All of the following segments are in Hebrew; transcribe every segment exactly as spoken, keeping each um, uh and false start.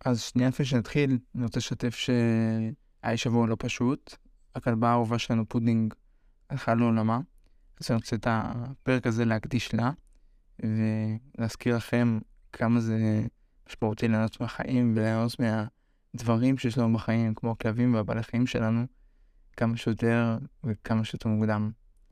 אז שנייה לפני שנתחיל, אני רוצה לשתף שהיה שבוע לא פשוט. הכלבה האהובה שלנו, פודינג, הלכה לעולמה. אז אני רוצה את הפרק הזה להקדיש לה, ולהזכיר לכם כמה זה משמעותי ליהנות מהחיים, וליהנות מהדברים שיש לנו בחיים, כמו הכלבים והבעלי חיים שלנו, כמה שיותר וכמה שיותר מוקדם.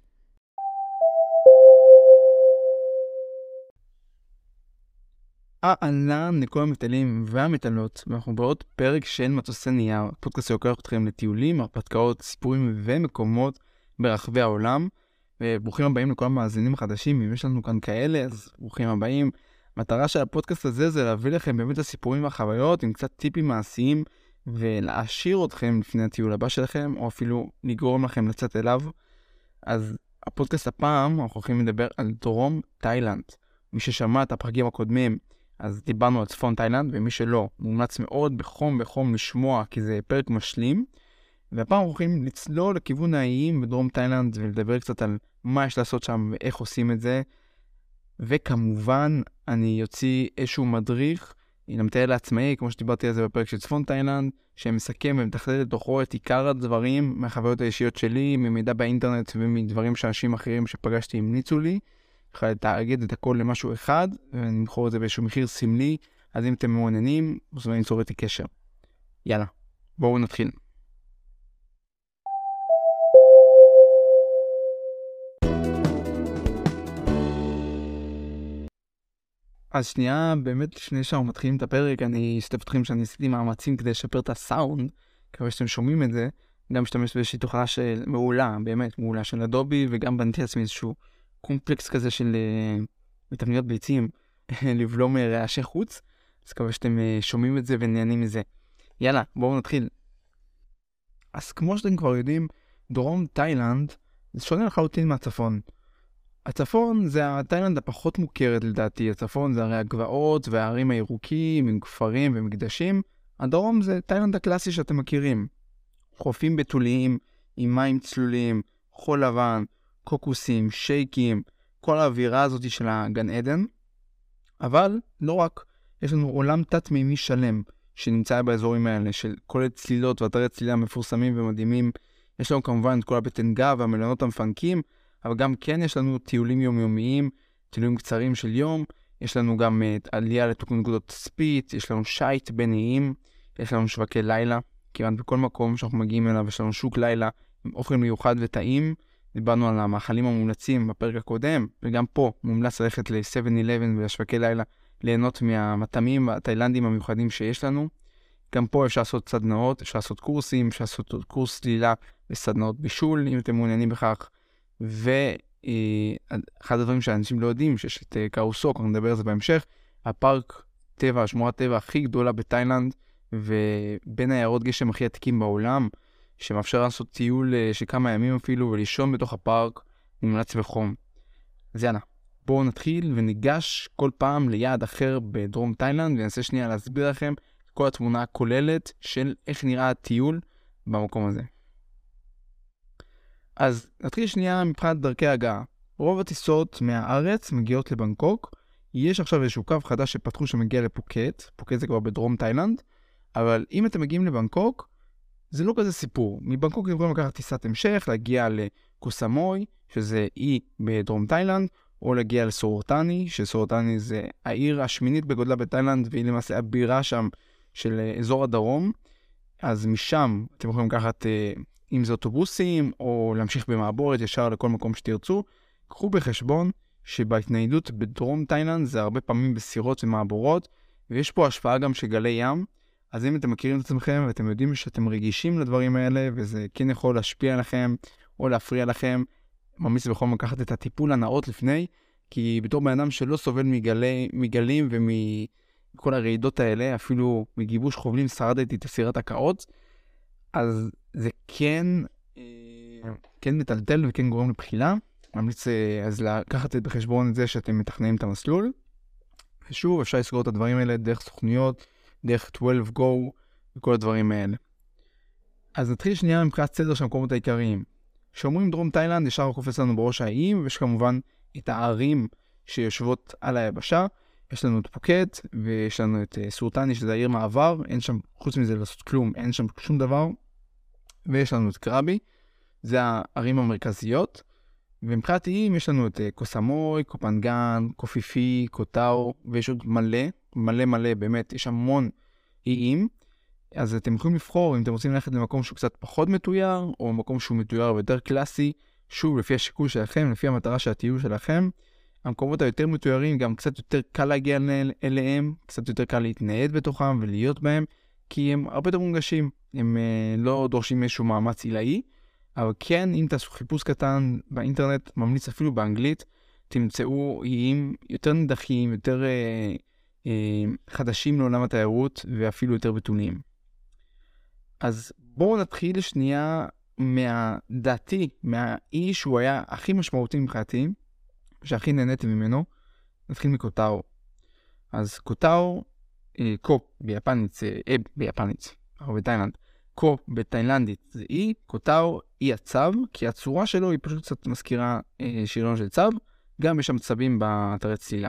אהלן לכל המטיילים והמטיילות, ואנחנו בעוד פרק של מטוסי נייר, פודקאסט שלוקח אתכם לטיולים, הרפתקאות, סיפורים ומקומות ברחבי העולם. וברוכים הבאים לכל המאזינים החדשים, אם יש לנו כאן כאלה, אז ברוכים הבאים. המטרה של הפודקאסט הזה זה להביא לכם באמת הסיפורים והחוויות עם קצת טיפים מעשיים, ולהעשיר אתכם לפני הטיול הבא שלכם, או אפילו לגרום לכם לצאת אליו. אז הפודקאסט הפעם אנחנו הולכים לדבר על דרום תאילנד. מי ששמע את הפרקים הקודמים, אז דיברנו על צפון תאילנד, ומי שלא, מומלץ מאוד בחום בחום לשמוע, כי זה פרק משלים. והפעם אנחנו הולכים לצלול לכיוון האיים בדרום תאילנד, ולדבר קצת על מה יש לעשות שם ואיך עושים את זה. וכמובן, אני יוציא איזשהו מדריך, למטייל לעצמאי, כמו שדיברתי על זה בפרק של צפון תאילנד, שמסכם ומתכלל לתוכו את עיקר הדברים מהחוויות האישיות שלי, ממידע באינטרנט ומדברים שאנשים אחרים שפגשתי המליצו לי. יכולה לתאגד את הכל למשהו אחד, ונמכור את זה באיזשהו מחיר סמלי. אז אם אתם מעוניינים, מוזמנים ליצור איתי קשר. יאללה, בואו נתחיל. אז שנייה, באמת לפני שאנחנו מתחילים את הפרק, אני אשתף אתכם שאני עשיתי מאמצים כדי לשפר את הסאונד, כמה שאתם שומעים את זה, גם משתמש באיזושהי תוכנה של מעולה, באמת מעולה של אדובי, וגם בנתי לעצמי איזשהו קומפלקס כזה של מתבניות ביצים, לבלום רעשי חוץ, אז כמה שאתם שומעים את זה ונהנים מזה. יאללה, בואו נתחיל. אז כמו שאתם כבר יודעים, דרום תאילנד זה שונה לחלוטין מהצפון. הצפון זה התאילנד הפחות מוכרת לדעתי. הצפון זה הרי הגבעות והערים הירוקים עם כפרים ומקדשים. הדרום זה תאילנד הקלאסי שאתם מכירים. חופים בתוליים עם מים צלולים, חול לבן, קוקוסים, שייקים, כל האווירה הזאת של הגן עדן. אבל לא רק, יש לנו עולם תת-מימי שלם שנמצא באזורים האלה של כל צלילות ואתרי צלילה מפורסמים ומדהימים. יש לנו כמובן את כל הבטן גב והמלונות המפנקים, אבל גם כן יש לנו טיולים יומיומיים, טיולים קצרים של יום, יש לנו גם uh, עלייה לנקודות תצפית, יש לנו שייט בין איים, יש לנו שווקי לילה, כמעט בכל מקום שאנחנו מגיעים אליו, יש לנו שוק לילה עם אוכל מיוחד וטעים. דיברנו על המאכלים המומלצים בפרק הקודם, וגם פה מומלץ ללכת ל-שבע אלף ולשווקי לילה, ליהנות מהמטעמים התאילנדים המיוחדים שיש לנו. גם פה אפשר לעשות סדנאות, אפשר לעשות קורסים, אפשר לעשות קורס סלילה וסדנאות בישול, אם אתם מעוניינים בכך. ואחד הדברים שאנשים לא יודעים, שיש את קאוסוק, אני מדבר על זה בהמשך, הפארק טבע, שמורת טבע הכי גדולה בתאילנד, ובין היערות גשם הכי עתיקים בעולם, שמאפשר לעשות טיול של כמה ימים אפילו, ולישון בתוך הפארק, מומלץ בחום. אז יאללה, בואו נתחיל וניגש כל פעם ליעד אחר בדרום תאילנד, וננסה שנייה להסביר לכם את כל התמונה הכוללת של איך נראה הטיול במקום הזה. אז נתחיל שנייה מבחינת דרכי הגעה. רוב הטיסות מהארץ מגיעות לבנקוק. יש עכשיו איזשהו קו חדש שפתחו שמגיע לפוקט. פוקט זה כבר בדרום תאילנד. אבל אם אתם מגיעים לבנקוק, זה לא כזה סיפור. מבנקוק אתם יכולים לקחת טיסת המשך, להגיע לקוסמוי, שזה אי בדרום תאילנד, או להגיע לסורטני, שסורטני זה העיר השמינית בגודלה בתאילנד, והיא למעשה הבירה שם של אזור הדרום. אז משם אתם יכולים לקחת אם זה אוטובוסים, או להמשיך במעבורת ישר לכל מקום שתרצו. קחו בחשבון שבהתניידות בדרום תאילנד זה הרבה פעמים בסירות ומעבורות, ויש פה השפעה גם של גלי ים. אז אם אתם מכירים את עצמכם ואתם יודעים שאתם רגישים לדברים האלה, וזה כן יכול להשפיע עליכם או להפריע לכם, ממליץ בכל לקחת את הטיפול הנאות לפני, כי בתור בן אדם שלא סובל מגלי, מגלים ומכל הרעידות האלה, אפילו מגיבוש חובלים שרדתי את סירת הקאות, אז זה כן, כן מטלטל וכן גורם לבחילה. ממליץ אז לקחת את בחשבון את זה שאתם מתכננים את המסלול. ושוב, אפשר לסגור את הדברים האלה דרך סוכניות, דרך שתים עשרה גו וכל הדברים האלה. אז נתחיל שנייה מבחינת סדר של המקומות העיקריים. כשאומרים דרום תאילנד, ישר קופץ לנו בראש האיים, ויש כמובן את הערים שיושבות על היבשה. יש לנו את פוקט, ויש לנו את uh, סורטני, שזה העיר מעבר, אין שם, חוץ מזה לעשות כלום, אין שם שום דבר, ויש לנו את קרבי, זה הערים המרכזיות, ומבחינת איים יש לנו את uh, קוסמוי, קופנגן, קופיפי, קוטאו, ויש עוד מלא, מלא מלא, באמת, יש המון איים, אז אתם יכולים לבחור אם אתם רוצים ללכת למקום שהוא קצת פחות מתויר, או מקום שהוא מתויר ויותר קלאסי, שוב, לפי השיקול שלכם, לפי המטרה של הטיול שלכם. המקומות היותר מתוירים, גם קצת יותר קל להגיע אליהם, קצת יותר קל להתנהד בתוכם ולהיות בהם, כי הם הרבה יותר מונגשים, הם uh, לא דורשים איזשהו מאמץ עילאי, אבל כן, אם תעשו חיפוש קטן באינטרנט, ממליץ אפילו באנגלית, תמצאו איים יותר נדחים, יותר uh, uh, חדשים לעולם התיירות, ואפילו יותר בתוליים. אז בואו נתחיל שנייה מהדעתי, מהאי שהוא היה הכי משמעותי מבחינתי, שהכי נהניתי ממנו. נתחיל מקוטאו. אז קוטאו, אה, קו ביפנית, זה אה, ביפנית, או בתאילנד. קו בתאילנדית זה אי, קוטאו אי הצב, כי הצורה שלו היא פשוט קצת מזכירה אה, שריון של צב, גם יש שם צבים באתרי צלילה.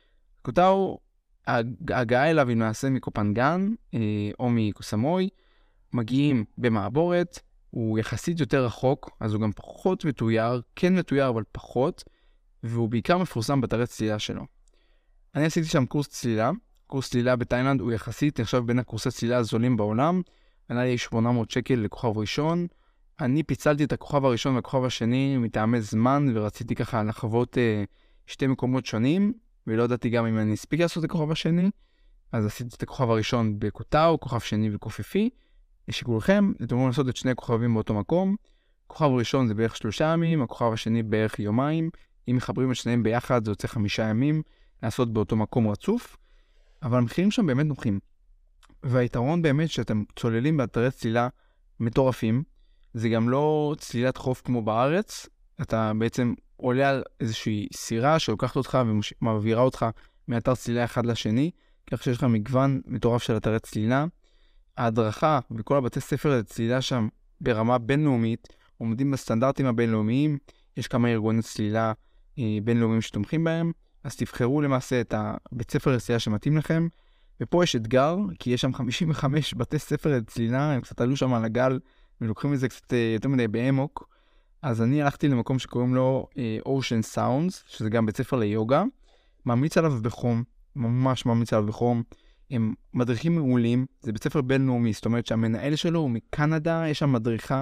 קוטאו, ההגעה אליו היא נעשה מקופנגן, אה, או מקוסמוי, מגיעים במעבורת, הוא יחסית יותר רחוק, אז הוא גם פחות מתויר, כן מתויר אבל פחות, והוא בעיקר מפורסם באתרי צלילה שלו. אני עשיתי שם קורס צלילה, קורס צלילה בתאילנד הוא יחסית נחשב בין הקורסי צלילה הזולים בעולם, עלה לי שמונה מאות שקל לכוכב ראשון, אני פיצלתי את הכוכב הראשון והכוכב השני מטעמי זמן, ורציתי ככה לחוות אה, שתי מקומות שונים, ולא ידעתי גם אם אני אספיק לעשות את הכוכב השני, אז עשיתי את הכוכב הראשון בקוטאו, כוכב שני בקופיפי, לשיקולכם, אתם יכולים לעשות את שני הכוכבים באותו מקום, הכוכב הראשון זה בערך שלושה ימים, הכוכב השני בערך יומיים, אם מחברים את שניהם ביחד זה יוצא חמישה ימים, לעשות באותו מקום רצוף, אבל המחירים שם באמת נוחים. והיתרון באמת שאתם צוללים באתרי צלילה מטורפים, זה גם לא צלילת חוף כמו בארץ, אתה בעצם עולה על איזושהי סירה שלוקחת אותך ומעבירה אותך מאתר צלילה אחד לשני, כך שיש לך מגוון מטורף של אתרי צלילה. ההדרכה וכל הבתי ספר לצלילה שם ברמה בינלאומית, עומדים בסטנדרטים הבינלאומיים, יש כמה ארגוני צלילה אה, בינלאומיים שתומכים בהם, אז תבחרו למעשה את הבית ספר לצלילה שמתאים לכם, ופה יש אתגר, כי יש שם חמישים וחמישה בתי ספר לצלילה, הם קצת עלו שם על הגל, ולוקחים את זה קצת אה, יותר מדי בעמוק, אז אני הלכתי למקום שקוראים לו אה, Ocean Sounds, שזה גם בית ספר ליוגה, ממליץ עליו בחום, ממש ממליץ עליו בחום, הם מדריכים מעולים, זה בית ספר בינלאומי, זאת אומרת שהמנהל שלו הוא מקנדה, יש שם מדריכה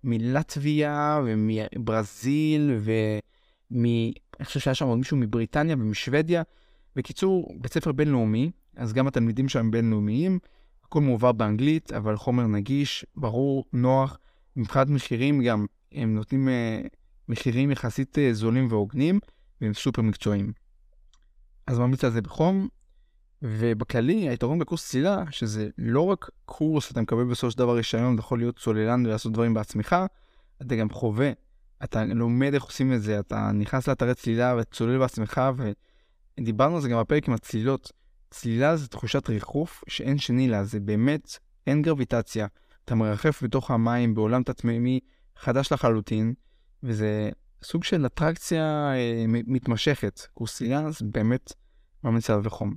מלטביה ומברזיל ומ... אני חושב שהיה שם עוד מישהו מבריטניה ומשוודיה. בקיצור, בית ספר בינלאומי, אז גם התלמידים שם בינלאומיים, הכל מעובר באנגלית, אבל חומר נגיש, ברור, נוח, מבחינת מחירים גם, הם נותנים uh, מחירים יחסית uh, זולים והוגנים, והם סופר מקצועיים. אז ממליץ על זה בחום, ובכללי, היתרון בקורס צלילה, שזה לא רק קורס, אתה מקבל בסופו של דבר רישיון, אתה יכול להיות צוללן ולעשות דברים בעצמך, אתה גם חווה, אתה לומד איך עושים את זה, אתה נכנס לאתרי צלילה וצולל בעצמך, ודיברנו על זה גם בפרק עם הצלילות. צלילה זה תחושת ריחוף שאין שני לה, זה באמת, אין גרביטציה, אתה מרחף בתוך המים בעולם תתמימי חדש לחלוטין, וזה סוג של אטרקציה אה, מתמשכת. קורס צלילה זה באמת ממליץ עליו בחום.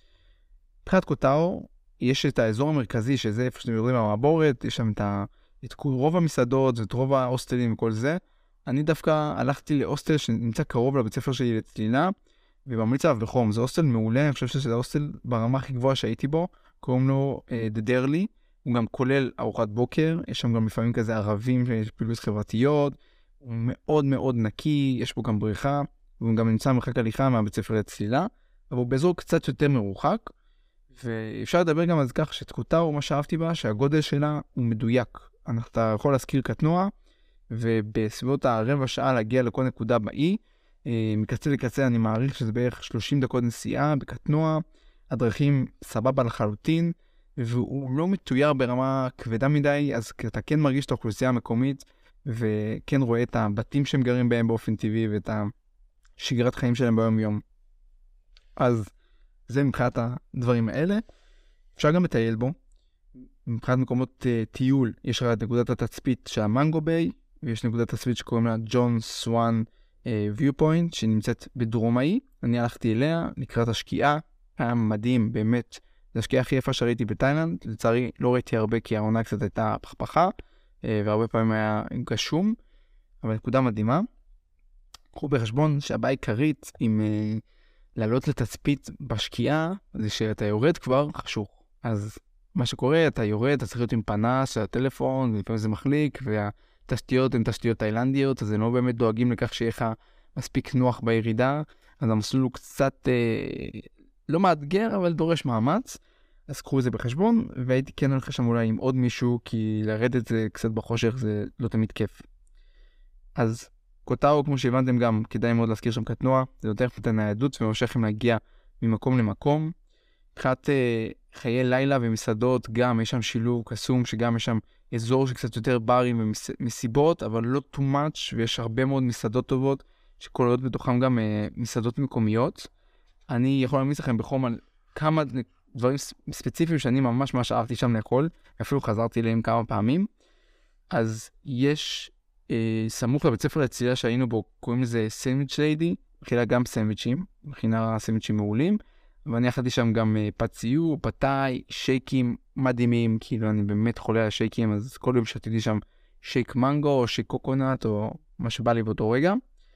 מבחינת קוטאו, יש את האזור המרכזי, שזה איפה שאתם יורדים במעבורת, יש שם את, ה... את רוב המסעדות, את רוב ההוסטלים וכל זה. אני דווקא הלכתי להוסטל שנמצא קרוב לבית ספר שלי לצלילה, וממליץ עליו בחום. זה הוסטל מעולה, אני חושב שזה ההוסטל ברמה הכי גבוהה שהייתי בו, קוראים לו uh, The Derly, הוא גם כולל ארוחת בוקר, יש שם גם לפעמים כזה ערבים, יש פעילות חברתיות, הוא מאוד מאוד נקי, יש בו גם בריכה, והוא גם נמצא מרחק הליכה מהבית ספר לצלילה, אבל הוא באזור קצת יותר מרוחק, ואפשר לדבר גם על כך שתקוטאו, מה שאהבתי בה, שהגודל שלה הוא מדויק. אתה יכול להזכיר קטנוע, ובסביבות הרבע שעה להגיע לכל נקודה באי, מקצה לקצה אני מעריך שזה בערך שלושים דקות נסיעה בקטנוע, הדרכים סבבה לחלוטין, והוא לא מתויר ברמה כבדה מדי, אז אתה כן מרגיש את האוכלוסייה המקומית, וכן רואה את הבתים שהם גרים בהם באופן טבעי, ואת השגרת חיים שלהם ביום יום. אז זה מבחינת הדברים האלה. אפשר גם לטייל בו. מבחינת מקומות uh, טיול, יש רק נקודת התצפית של המנגו ביי, ויש נקודת התצפית שקוראים לה ג'ון סואן ויו פוינט, שנמצאת בדרום האי. אני הלכתי אליה לקראת השקיעה, היה מדהים, באמת. זה השקיעה הכי יפה שראיתי בתאילנד, לצערי לא ראיתי הרבה כי העונה קצת הייתה פחפחה, והרבה פעמים היה גשום, אבל נקודה מדהימה. קחו בחשבון שהבעיה עיקרית עם uh, לעלות לתצפית בשקיעה, זה שאתה יורד כבר חשוך. אז מה שקורה, אתה יורד, אתה צריך להיות עם פנס של הטלפון, ולפעמים זה מחליק, והתשתיות הן תשתיות תאילנדיות, אז הם לא באמת דואגים לכך שיהיה לך מספיק נוח בירידה, אז המסלול הוא קצת uh, לא מאתגר, אבל דורש מאמץ. אז קחו את זה בחשבון, והייתי כן הולך שם אולי עם עוד מישהו, כי לרדת זה קצת בחושך, זה לא תמיד כיף. אז קוטאו, כמו שהבנתם גם, כדאי מאוד להזכיר שם קטנוע, זה יותר פתן ניידות ומושכם להגיע ממקום למקום. מבחינת אה, חיי לילה ומסעדות, גם יש שם שילוב קסום, שגם יש שם אזור שקצת יותר ברים ומסיבות, אבל לא too much, ויש הרבה מאוד מסעדות טובות, שכוללות בתוכם גם אה, מסעדות מקומיות. אני יכול להמיס לכם בחום על כמה דברים ספציפיים שאני ממש ממש אהבתי שם לאכול, אפילו חזרתי אליהם כמה פעמים. אז יש אה, סמוך לבית ספר לצלילה שהיינו בו, קוראים לזה סנדוויץ' ליידי, מכילה גם סנדוויצ'ים, מכינה סנדוויצ'ים מעולים, ואני אכלתי שם גם אה, פציור, פתאי, שייקים מדהימים, כאילו אני באמת חולה על שייקים, אז כל יום שתיתי שם שייק מנגו או שייק קוקונט או מה שבא לי באותו רגע.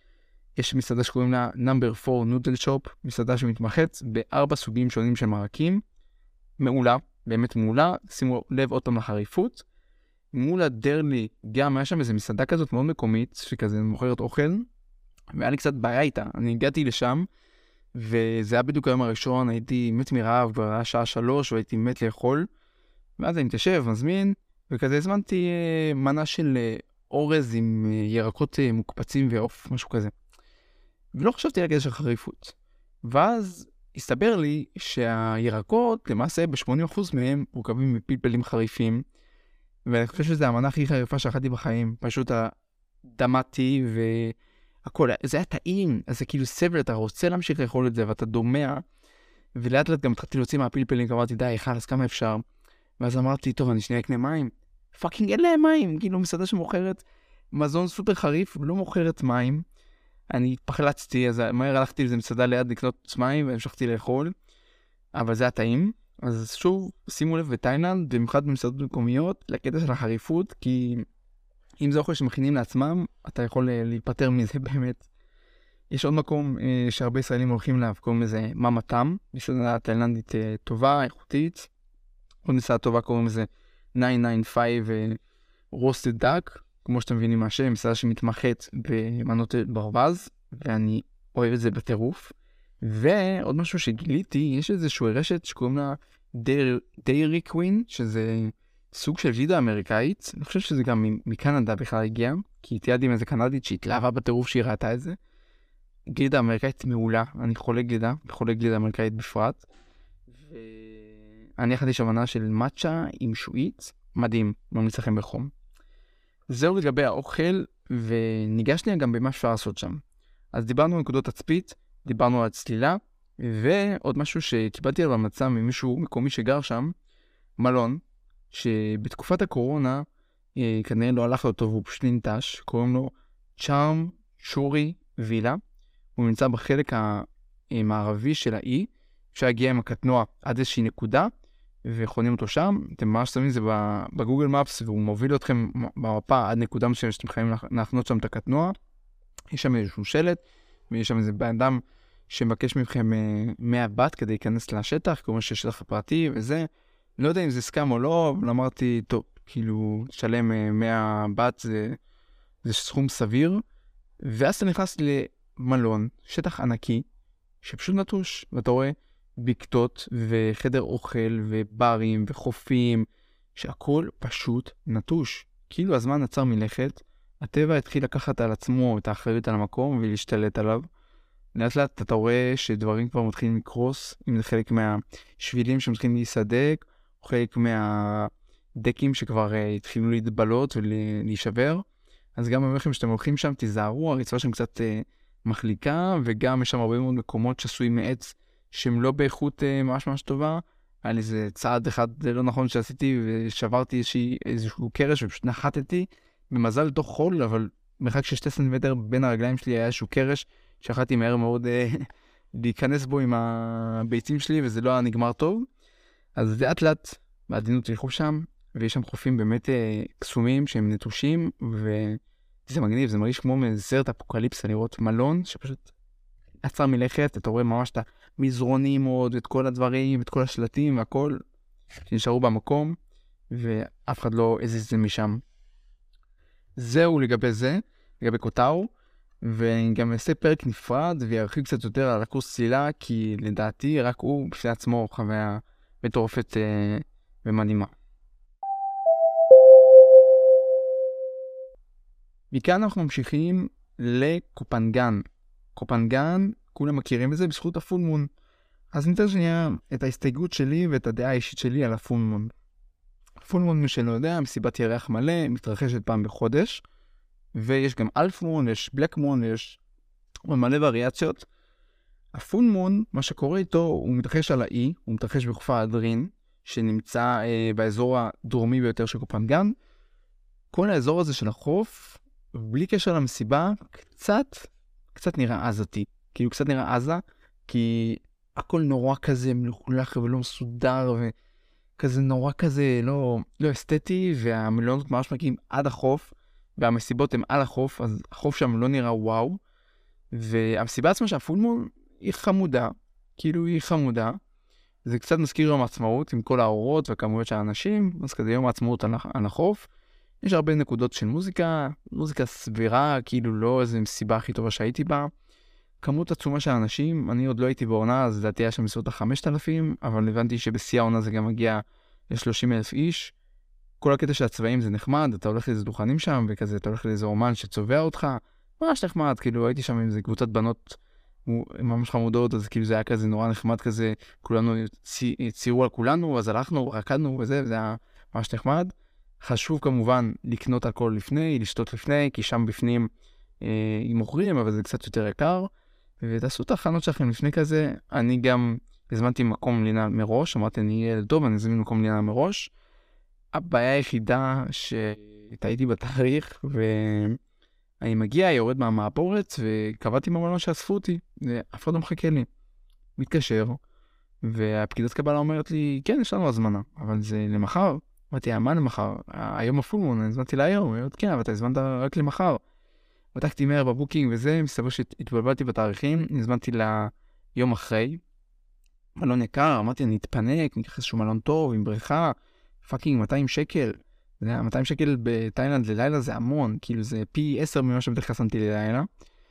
יש מסעדה שקוראים לה נאמבר פור נודל שופ, מסעדה שמתמחת בארבע סוגים שונים של מרקים, מעולה, באמת מעולה, שימו לב עוד פעם לחריפות. מול הדרלי גם היה שם איזו מסעדה כזאת מאוד מקומית, שכזה מוכרת אוכל, והיה לי קצת בעיה איתה. אני הגעתי לשם, וזה היה בדיוק היום הראשון, הייתי מת מרעב, כבר היה שעה שלוש, והייתי מת לאכול, ואז אני מתיישב, מזמין, וכזה הזמנתי אה, מנה של אה, אורז עם אה, ירקות אה, מוקפצים ואוף, משהו כזה. ולא חשבתי על של חריפות. ואז הסתבר לי שהירקות, למעשה ב-שמונים אחוז מהם מורכבים מפלפלים חריפים, ואני חושב שזו המנה הכי חריפה שאכלתי בחיים. פשוט דמעתי והכל. זה היה טעים, אז זה כאילו סבל, אתה רוצה להמשיך לאכול את זה, ואתה דומע, ולאט לאט גם התחלתי להוציא מהפלפלים, אמרתי, די, חלאס, כמה אפשר? ואז אמרתי, טוב, אני שנייה אקנה מים. פאקינג אין להם מים, כאילו מסעדה שמוכרת מזון סופר חריף, לא מוכרת מים. אני פחלצתי, אז מהר הלכתי לזה מסעדה ליד לקנות מים, והמשכתי לאכול, אבל זה היה טעים. אז שוב, שימו לב בתאילנד, במיוחד במסעדות מקומיות, לקטע של החריפות, כי אם זה אוכל שמכינים לעצמם, אתה יכול להיפטר מזה באמת. יש עוד מקום אה, שהרבה ישראלים הולכים אליו, קוראים לזה מאמה טאם, מסעדה תאילנדית אה, טובה, איכותית. עוד מסעדה טובה קוראים לזה תשע תשעים וחמש רוסטד דאק, כמו שאתם מבינים מהשם, מסעדה שמתמחת במנות ברווז, ואני אוהב את זה בטירוף. ועוד משהו שגיליתי, יש איזשהו רשת שקוראים לה דיירי קווין, שזה סוג של ג'ידה אמריקאית. אני חושב שזה גם מקנדה בכלל הגיע, כי תיעד עם איזה קנדית שהתלהבה בטירוף שהיא ראתה את זה. גלידה אמריקאית מעולה, אני חולה גלידה, חולה גלידה אמריקאית בפרט. ואני אכלתי שם מנה של מאצ'ה עם שועית, מדהים, ממליץ לכם בחום. זהו לגבי האוכל, וניגש לי גם במה אפשר לעשות שם. אז דיברנו על נקודות תצפית, דיברנו על צלילה, ועוד משהו שקיבלתי עליו המלצה ממישהו מקומי שגר שם, מלון, שבתקופת הקורונה, אה, כנראה לא הלך לו טוב, הוא פשוט ננטש, קוראים לו צ'ארם שורי וילה, הוא נמצא בחלק המערבי של האי, אפשר להגיע עם הקטנוע עד איזושהי נקודה, וחונים אותו שם, אתם ממש שמים את זה בגוגל מפס, והוא מוביל אתכם במפה עד נקודה מסוימת שאתם חייבים להכנות שם את הקטנוע, יש שם איזשהו שלט, ויש שם איזה בן אדם שמבקש מכם מאה בת כדי להיכנס לשטח, כמו שיש שטח פרטי וזה. לא יודע אם זה סקאם או לא, אבל אמרתי, טוב, כאילו, שלם מאה בת זה, זה סכום סביר. ואז אתה נכנס למלון, שטח ענקי, שפשוט נטוש, ואתה רואה בקתות וחדר אוכל וברים וחופים, שהכל פשוט נטוש. כאילו הזמן עצר מלכת, הטבע התחיל לקחת על עצמו את האחריות על המקום ולהשתלט עליו. לאט לאט אתה רואה שדברים כבר מתחילים לקרוס, אם זה חלק מהשבילים שמתחילים להיסדק, או חלק מהדקים שכבר uh, התחילו להתבלות ולהישבר. אז גם במחם שאתם הולכים שם, תיזהרו, הרצפה שם קצת uh, מחליקה, וגם יש שם הרבה מאוד מקומות שעשויים מעץ, שהם לא באיכות uh, ממש ממש טובה. היה לי איזה צעד אחד לא נכון שעשיתי, ושברתי איזושהי, איזשהו קרש, ופשוט נחתתי, במזל לתוך חול, אבל מרחק של שתי סנטימטר בין הרגליים שלי היה איזשהו קרש, שאכלתי מהר מאוד אה, להיכנס בו עם הביצים שלי, וזה לא היה נגמר טוב. אז לאט לאט, בעדינות תלכו שם, ויש שם חופים באמת אה, קסומים שהם נטושים, וזה מגניב, זה מרגיש כמו סרט אפוקליפסה, לראות מלון שפשוט עצר מלכת, אתה רואה ממש את המזרונים עוד, את כל הדברים, את כל השלטים והכל, שנשארו במקום, ואף אחד לא הזיז משם. זהו לגבי זה, לגבי קוטאו, ואני גם אעשה פרק נפרד, וירחיב קצת יותר על הקורס צלילה, כי לדעתי רק הוא בפני עצמו חוויה מטורפת אה, ומדהימה. מכאן אנחנו ממשיכים לקופנגן. קופנגן, כולם מכירים את זה בזכות הפול מון. אז ניתן שנייה את ההסתייגות שלי ואת הדעה האישית שלי על הפול מון. הפול מון, מי שלא יודע, מסיבת ירח מלא, מתרחשת פעם בחודש, ויש גם אלף מון, יש בלק מון, יש מלא וריאציות. הפול מון, מה שקורה איתו, הוא מתרחש על האי, הוא מתרחש בחוף האדרין, שנמצא אה, באזור הדרומי ביותר של קופנגן. כל האזור הזה של החוף, בלי קשר למסיבה, קצת, קצת נראה עזתי. כאילו קצת נראה עזה, כי הכל נורא כזה מלוכלך ולא מסודר, וכזה נורא כזה לא, לא אסתטי, והמלונות ממש מגיעים עד החוף, והמסיבות הן על החוף, אז החוף שם לא נראה וואו. והמסיבה עצמה שהפול מון היא חמודה, כאילו היא חמודה. זה קצת מזכיר יום העצמאות עם כל האורות והכמויות של האנשים, אז כזה יום העצמאות על החוף. יש הרבה נקודות של מוזיקה, מוזיקה סבירה, כאילו לא איזו מסיבה הכי טובה שהייתי בה. כמות עצומה של האנשים, אני עוד לא הייתי בעונה, אז לדעתי היה שם בסביבות ה-חמשת אלפים, אבל הבנתי שבשיא העונה זה גם מגיע ל-שלושים אלף איש. כל הקטע של הצבעים זה נחמד, אתה הולך לאיזה דוכנים שם, וכזה אתה הולך לאיזה אומן שצובע אותך, ממש נחמד, כאילו הייתי שם עם איזה קבוצת בנות ממש חמודות, אז כאילו זה היה כזה נורא נחמד כזה, כולנו ציירו על כולנו, אז הלכנו, רקדנו וזה, וזה היה ממש נחמד. חשוב כמובן לקנות אלכוהול לפני, לשתות לפני, כי שם בפנים אה, הם מוכרים, אבל זה קצת יותר יקר, ותעשו את ההכנות שלכם לפני כזה. אני גם הזמנתי מקום לינה מראש, אמרתי אני ילד טוב, אני הזמין מקום לינה מראש. הבעיה היחידה שהייתי בתאריך, ואני מגיע, יורד מהמעבורת, וקבעתי במלון שאספו אותי, ואף אחד לא מחכה לי. מתקשר, והפקידת קבלה אומרת לי, כן, יש לנו הזמנה, אבל זה למחר. אמרתי, מה למחר? היום הפול מון, אני הזמנתי להיום. היא אומרת, כן, אבל אתה הזמנת רק למחר. בדקתי מהר בבוקינג וזה, מסתבר שהתבלבלתי בתאריכים, הזמנתי ליום אחרי. מלון יקר, אמרתי, אני אתפנק, ניקח איזשהו מלון טוב, עם בריכה, פאקינג מאתיים שקל. מאתיים שקל בתאילנד ללילה זה המון, כאילו זה פי עשר ממה שבדרך כלל שמתי ללילה.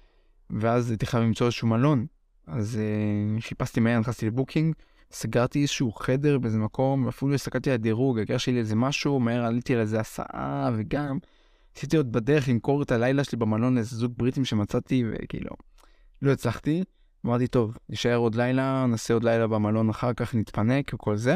ואז הייתי חייב למצוא איזשהו מלון. אז uh, חיפשתי מהר, נכנסתי לבוקינג, סגרתי איזשהו חדר באיזה מקום, ואפילו הסתכלתי על הדירוג, הגרתי לי איזה משהו, מהר עליתי על איזה הסעה, וגם עשיתי עוד בדרך למכור את הלילה שלי במלון לאיזה זוג בריטים שמצאתי, וכאילו, לא הצלחתי. אמרתי, טוב, נשאר עוד לילה, נעשה עוד לילה במלון אחר כך, נתפנק וכל זה.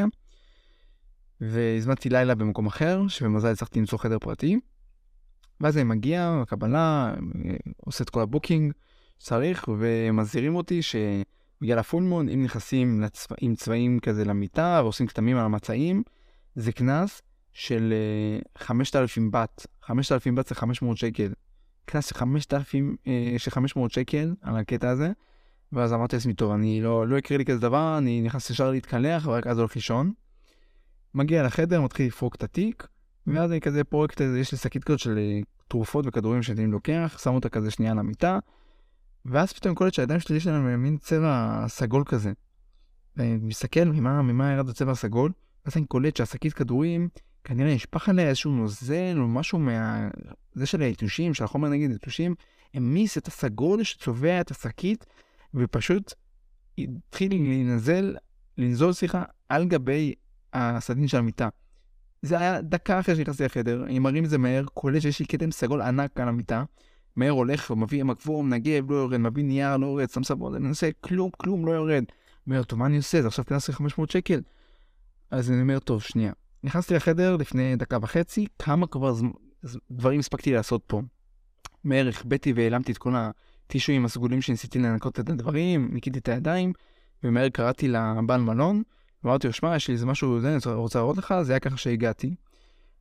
והזמנתי לילה במקום אחר, שבמזל הצלחתי למצוא חדר פרטי. ואז אני מגיע, הקבלה, עושה את כל הבוקינג, צריך, ומזהירים אותי שבגלל הפול מון, אם נכנסים לצבע, עם צבעים כזה למיטה, ועושים כתמים על המצעים, זה כנס של חמשת אלפים בת. חמשת אלפים בת זה חמש מאות שקל. כנס של חמשת אלפים, של חמש מאות שקל על הקטע הזה. ואז אמרתי לעצמי, טוב, אני לא, לא אקריא לי כזה דבר, אני נכנס ישר להתקלח, ורק אז הולך לישון. מגיע לחדר, מתחיל לפרוק את התיק, ואז אני כזה פורק, יש לי שקית כזאת של תרופות וכדורים שאני לוקח, שם אותה כזה שנייה על המיטה, ואז פתאום קולט שהידיים שלי יש להם מין צבע סגול כזה. ואני מסתכל ממה, ממה ירד הצבע הסגול, ואז אני קולט שהשקית כדורים, כנראה נשפך עליה איזשהו נוזל או משהו מה... זה של היתושים, של החומר נגיד היתושים, המיס את הסגול שצובע את השקית, ופשוט התחיל לנזל, לנזול שיחה על גבי הסדין של המיטה. זה היה דקה אחרי שנכנסתי לחדר, אני מרים את זה מהר, קולט שיש לי כתם סגול ענק על המיטה, מהר הולך ומביא מקבור, מנגב, לא יורד, מביא נייר, לא יורד, שם סבון, אני מנסה, כלום, כלום, לא יורד. אומר, טוב, מה אני עושה? זה עכשיו כנסתי חמש מאות שקל. אז אני אומר, טוב, שנייה. נכנסתי לחדר לפני דקה וחצי, כמה כבר דברים הספקתי לעשות פה. מהר החבאתי והעלמתי את כל הטישויים הסגולים שניסיתי לנקות את הדברים, ניקיתי את הידיים, ומהר קראתי לבעל מלון, ואמרתי לו, שמע, יש לי איזה משהו, זה, אני רוצה לראות לך, זה היה ככה שהגעתי.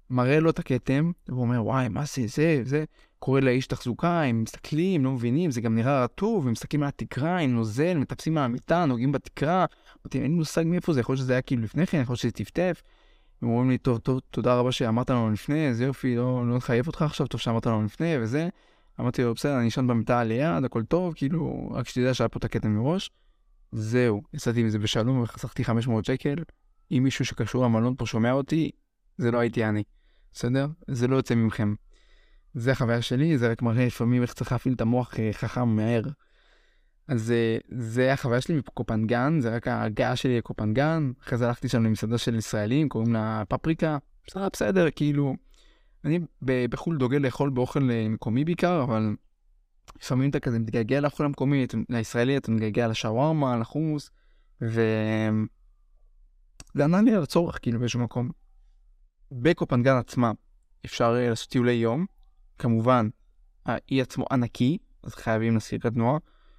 מראה לו את הכתם, והוא אומר, וואי, מה זה, זה, זה, קורא לאיש תחזוקה, הם מסתכלים, לא מבינים, זה גם נראה רטוב, הם מסתכלים על התקרה, הם נוזל, מטפסים מהמיטה, נוגעים בתקרה, אותי, אין לי מושג מאיפה זה, יכול להיות שזה היה כאילו לפני כן, יכול להיות שזה טפטף, הם אומרים לי, טוב, טוב, תודה רבה שאמרת לנו לפני, זה יופי, לא, לא נחייב אותך עכשיו, טוב שאמרת לנו לפני, וזה, אמרתי לו, בסדר, אני ישן במיטה ליד, הכל טוב, כאילו, רק שתדע שהיה פה את הכתם מראש, זהו, יצאתי עם זה בשלום וחסכתי חמש מאות שקל, אם מישהו שקשור למלון פה שומע אותי, זה לא הייתי אני, בסדר? זה לא יוצא ממכם. זה החוויה שלי, זה רק מראה לפעמים איך צריך להפעיל את המוח חכם מהר. אז זה החוויה שלי מקופנגן, זה רק ההגעה שלי לקופנגן, אחרי זה הלכתי שם למסעדה של ישראלים, קוראים לה פפריקה, בסדר, בסדר, כאילו, אני בחול דוגל לאכול באוכל מקומי בעיקר, אבל לפעמים אתה כזה מתגעגע לאכול המקומי, לישראלי אתה מתגעגע לשווארמה, לחומוס, ו... זה ענה לי על הצורך, כאילו, באיזשהו מקום. בקופנגן עצמה אפשר לעשות טיולי יום, כמובן, האי עצמו ענקי, אז חייבים להסיר תנועה.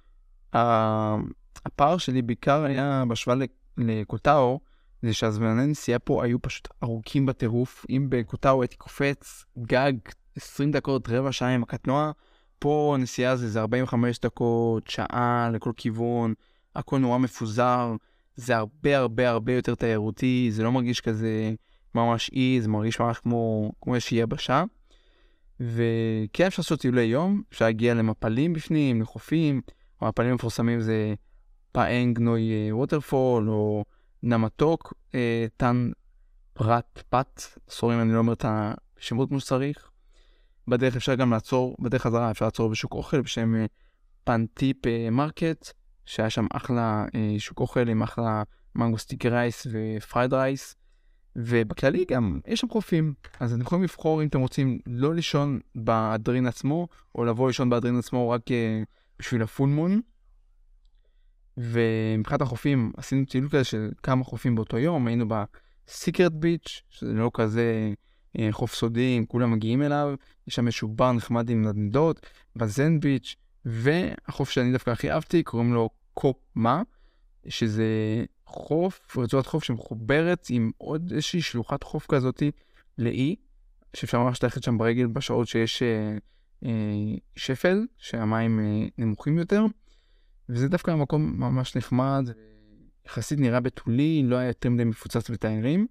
הפער שלי בעיקר היה בהשוואה לקוטאו, זה שהזמני נסיעה פה היו פשוט ארוכים בטירוף. אם בקוטאו הייתי קופץ גג עשרים דקות, רבע שעה עם הקטנוע, פה נסיעה זה, זה ארבעים וחמש דקות, שעה לכל כיוון, הכל נורא מפוזר, זה הרבה הרבה הרבה יותר תיירותי, זה לא מרגיש כזה ממש אי, זה מרגיש ממש כמו, כמו שיהיה בשעה. וכן אפשר לעשות טיולי יום, אפשר להגיע למפלים בפנים, לחופים, המפלים המפורסמים זה פאנג נוי ווטרפול, או נמתוק, אה, טן פרט פת, סורים אני לא אומר את השמות כמו שצריך. בדרך אפשר גם לעצור, בדרך חזרה אפשר לעצור בשוק אוכל בשם אה, פנטיפ אה, מרקט, שהיה שם אחלה אה, שוק אוכל עם אחלה מנגו סטיקי רייס ופרייד רייס, ובכללי גם יש שם חופים, אז אתם יכולים לבחור אם אתם רוצים לא לישון באדרין עצמו, או לבוא לישון באדרין עצמו רק אה, בשביל הפול מון. ומבחינת החופים עשינו טיול כזה של כמה חופים באותו יום, היינו בסיקרט ביץ', שזה לא כזה אה, חוף סודי, כולם מגיעים אליו, יש שם איזשהו בר נחמד עם נדנדות, בזן ביץ', והחוף שאני דווקא הכי אהבתי, קוראים לו קופ-מה, שזה חוף, רצועת חוף שמחוברת עם עוד איזושהי שלוחת חוף כזאת לאי, שאפשר ממש ללכת שם ברגל בשעות שיש אה, אה, שפל, שהמים אה, נמוכים יותר, וזה דווקא המקום ממש נחמד, יחסית נראה בתולי, לא היה יותר מדי מפוצץ בתיירים,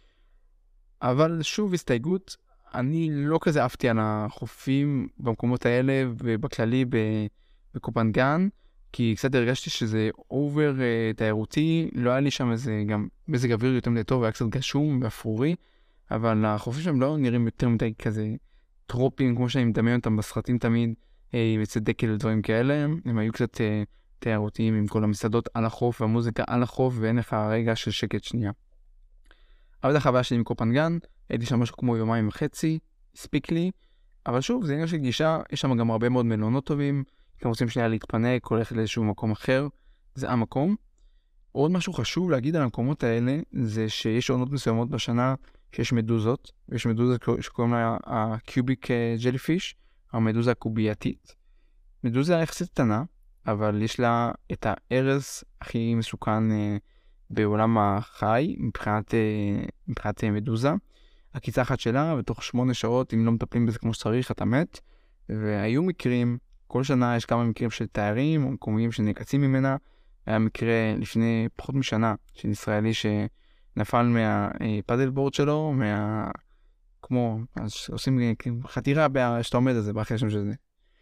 אבל שוב הסתייגות, אני לא כזה אהבתי על החופים במקומות האלה, ובכללי בקופנגן, כי קצת הרגשתי שזה אובר uh, תיירותי, לא היה לי שם איזה גם מזג אוויר יותר מדי טוב, היה קצת גשום ואפרורי, אבל החופים שם לא נראים יותר מדי כזה טרופים, כמו שאני מדמיין אותם בסרטים תמיד, uh, עם עצי דקל ודברים כאלה, הם היו קצת uh, תיירותיים עם כל המסעדות על החוף והמוזיקה על החוף, ואין לך רגע של שקט שנייה. אבל החוויה שלי מקופנגן, הייתי שם משהו כמו יומיים וחצי, הספיק לי, אבל שוב, זה עניין של גישה, יש שם גם הרבה מאוד מלונות טובים, אתם רוצים שנייה להתפנק, הולכת לאיזשהו מקום אחר, זה המקום. עוד משהו חשוב להגיד על המקומות האלה, זה שיש עונות מסוימות בשנה שיש מדוזות, ויש מדוזה שקוראים לה הקיוביק ג'ליפיש, המדוזה הקובייתית. מדוזה יחסית קטנה, אבל יש לה את הארז הכי מסוכן אה, בעולם החי, מבחינת, אה, מבחינת אה, מדוזה. הקיצחת שלה, בתוך שמונה שעות, אם לא מטפלים בזה כמו שצריך, אתה מת. והיו מקרים, כל שנה יש כמה מקרים של תיירים, או מקומיים שנקצים ממנה. היה מקרה לפני פחות משנה, של ישראלי שנפל מהפדלבורד שלו, מה... כמו, אז עושים חתירה שאתה עומד על זה, באחרי שם שזה.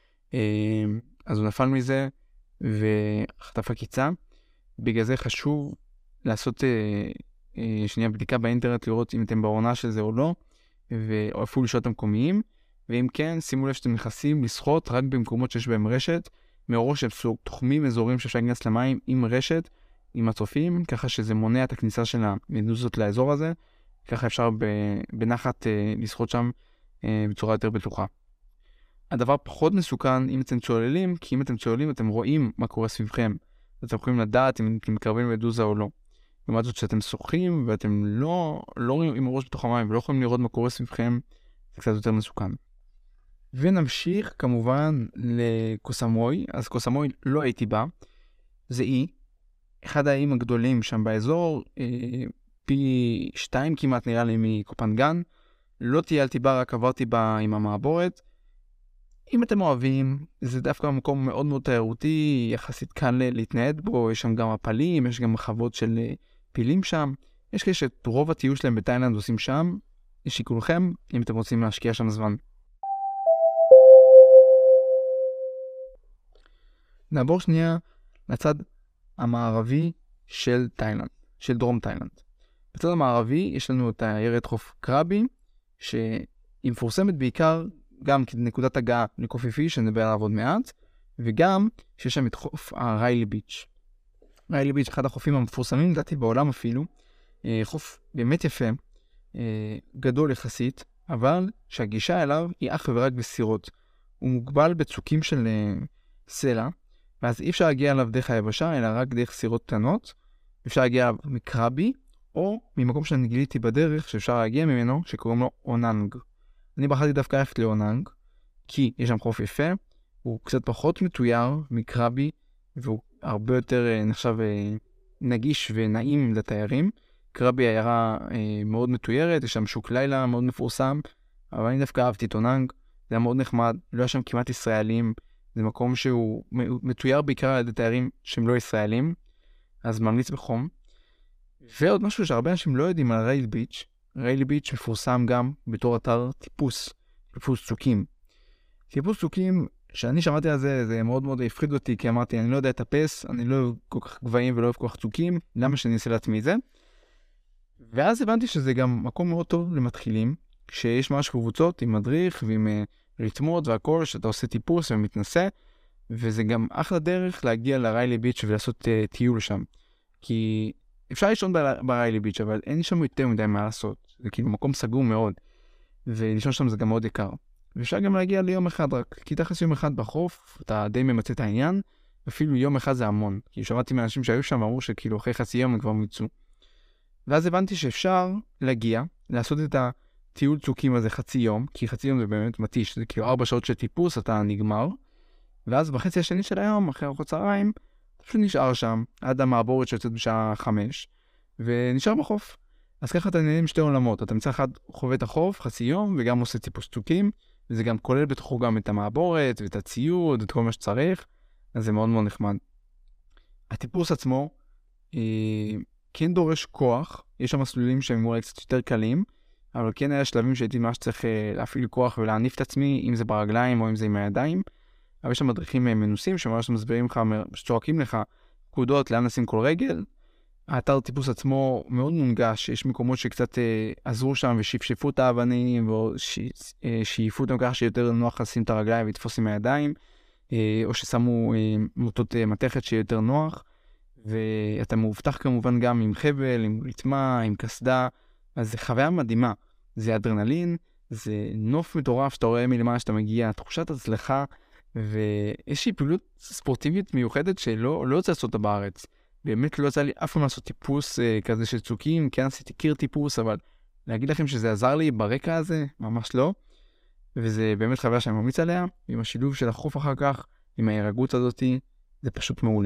אז הוא נפל מזה, וחטף הקיצה. בגלל זה חשוב לעשות אה, אה, שנייה בדיקה באינטרנט, לראות אם אתם בעונה של זה או לא, או אפילו לשעות המקומיים, ואם כן, שימו לב שאתם נכנסים לשחות רק במקומות שיש בהם רשת, מראש אפשר תוחמים אזורים שאפשר להיכנס למים עם רשת, עם הצופים, ככה שזה מונע את הכניסה של המדוזות לאזור הזה, ככה אפשר בנחת אה, לשחות שם אה, בצורה יותר בטוחה. הדבר פחות מסוכן אם אתם צוללים, כי אם אתם צוללים אתם רואים מה קורה סביבכם, אתם יכולים לדעת אם אתם מתקרבים למדוזה או לא. לעומת זאת שאתם שוחים ואתם לא, לא רואים עם הראש בתוך המים ולא יכולים לראות מה קורה סביבכם, זה קצת יותר מסוכן. ונמשיך כמובן לקוסמוי. אז קוסמוי לא הייתי בה, זה אי, אחד האיים הגדולים שם באזור, אה, פי שתיים כמעט נראה לי מקופנגן, לא טיילתי בה, רק עברתי בה עם המעבורת. אם אתם אוהבים, זה דווקא מקום מאוד מאוד תיירותי, יחסית קל להתנהד בו, יש שם גם הפלים, יש גם חוות של פילים שם. יש כאלה שאת רוב הטיול שלהם בתאילנד עושים שם, יש שיקולכם אם אתם רוצים להשקיע שם זמן. נעבור שנייה לצד המערבי של תאילנד, של דרום תאילנד. בצד המערבי יש לנו את הירד חוף קראבי, שהיא מפורסמת בעיקר גם כנקודת הגעה לקופיפי, שנדבר עליו עוד מעט, וגם שיש שם את חוף הריילי ביץ'. ריילי ביץ', אחד החופים המפורסמים, לדעתי בעולם אפילו, חוף באמת יפה, גדול יחסית, אבל שהגישה אליו היא אך ורק בסירות. הוא מוגבל בצוקים של סלע, ואז אי אפשר להגיע אליו דרך היבשה, אלא רק דרך סירות קטנות. אפשר להגיע אליו מקראבי, או ממקום שאני גיליתי בדרך שאפשר להגיע ממנו, שקוראים לו אוננג. אני בחרתי דווקא ללכת לאוננג, כי יש שם חוף יפה, הוא קצת פחות מתויר מקראבי, והוא הרבה יותר נחשב נגיש ונעים לתיירים. קראבי עיירה מאוד מתוירת, יש שם שוק לילה מאוד מפורסם, אבל אני דווקא אהבתי את אוננג, זה היה מאוד נחמד, לא היה שם כמעט ישראלים, זה מקום שהוא מתויר בעיקר על ידי תיירים שהם לא ישראלים, אז ממליץ בחום. ועוד משהו שהרבה אנשים לא יודעים על ריילי ביץ', ריילי ביץ' מפורסם גם בתור אתר טיפוס, טיפוס צוקים. טיפוס צוקים, שאני שמעתי על זה, זה מאוד מאוד הפחיד אותי, כי אמרתי, אני לא יודע לטפס, אני לא אוהב כל כך גבהים ולא אוהב כל כך צוקים, למה שאני אעשה לעצמי זה? ואז הבנתי שזה גם מקום מאוד טוב למתחילים, כשיש ממש קבוצות עם מדריך ועם ריתמות והכל, שאתה עושה טיפוס ומתנסה, וזה גם אחלה דרך להגיע לריילי ביץ' ולעשות uh, טיול שם. כי אפשר לישון בריילי ביץ', אבל אין שם יותר מדי מה לעשות. זה כאילו מקום סגור מאוד, ולישון שם זה גם מאוד יקר. ואפשר גם להגיע ליום אחד רק, כי תכף יום אחד בחוף, אתה די ממצא את העניין, אפילו יום אחד זה המון. כי שמעתי מאנשים שהיו שם ואמרו שכאילו אחרי חצי יום הם כבר מיצו. ואז הבנתי שאפשר להגיע, לעשות את הטיול צוקים הזה חצי יום, כי חצי יום זה באמת מתיש, זה כאילו ארבע שעות של טיפוס, אתה נגמר, ואז בחצי השני של היום, אחרי ארוחת צהריים, אתה פשוט נשאר שם, עד המעבורת שיוצאת בשעה חמש, ונשאר בחוף. אז ככה אתה נהנה עם שתי עולמות, אתה מצא אחד חווה את החוף, חצי יום, וגם עושה טיפוס צוקים, וזה גם כולל בתוכו גם את המעבורת, ואת הציוד, את כל מה שצריך, אז זה מאוד מאוד נחמד. הטיפוס עצמו, אה... כן דורש כוח, יש שם מסלולים שהם אולי קצת יותר קלים, אבל כן היה שלבים שהייתי ממש צריך להפעיל כוח ולהניף את עצמי, אם זה ברגליים או אם זה עם הידיים, אבל יש שם מדריכים מנוסים שממש מסבירים לך, שצועקים לך פקודות לאן לשים כל רגל. האתר טיפוס עצמו מאוד מונגש, יש מקומות שקצת אה, עזרו שם ושפשפו את האבנים, ושאיפו אותם ככה שיותר נוח לשים את הרגליים ולתפוס עם הידיים, אה, או ששמו אה, מוטות אה, מתכת שיותר נוח, ואתה מאובטח כמובן גם עם חבל, עם ריתמה, עם קסדה, אז זה חוויה מדהימה. זה אדרנלין, זה נוף מטורף שאתה רואה מלמעלה שאתה מגיע, תחושת הצלחה, ואיזושהי פעילות ספורטיבית מיוחדת שלא לא יוצא לעשות אותה בארץ. באמת לא יצא לי אף פעם לעשות טיפוס אה, כזה של צוקים, כן עשיתי קיר טיפוס, אבל להגיד לכם שזה עזר לי ברקע הזה, ממש לא. וזה באמת חוויה שאני ממליץ עליה, עם השילוב של החוף אחר כך, עם ההירגעות הזאת, זה פשוט מעולה.